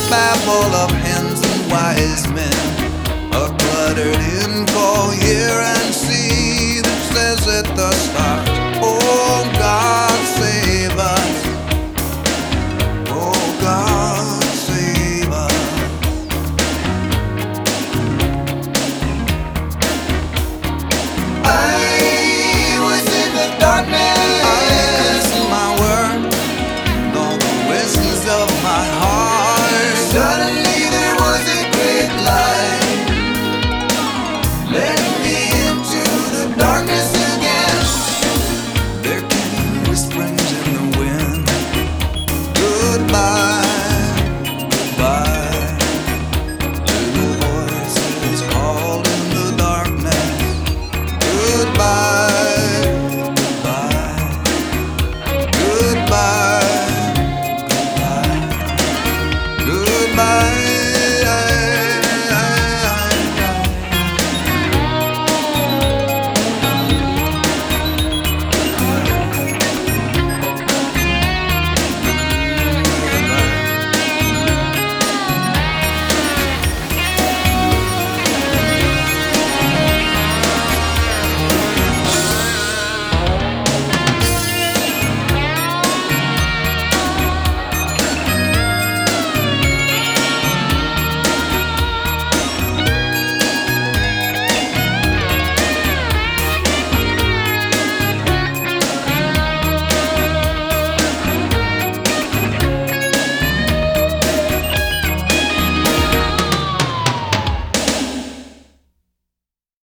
babble of hens and wise men, a cluttered in call, hear and see that says at the start, oh God save us, oh God save us. I was in the darkness, I couldn't see my words, all the whistles of my heart. Suddenly there was a great light, led me into the darkness again. There came whisperings in the wind, goodbye, goodbye, little voices called in the darkness, goodbye, goodbye, goodbye, goodbye, goodbye.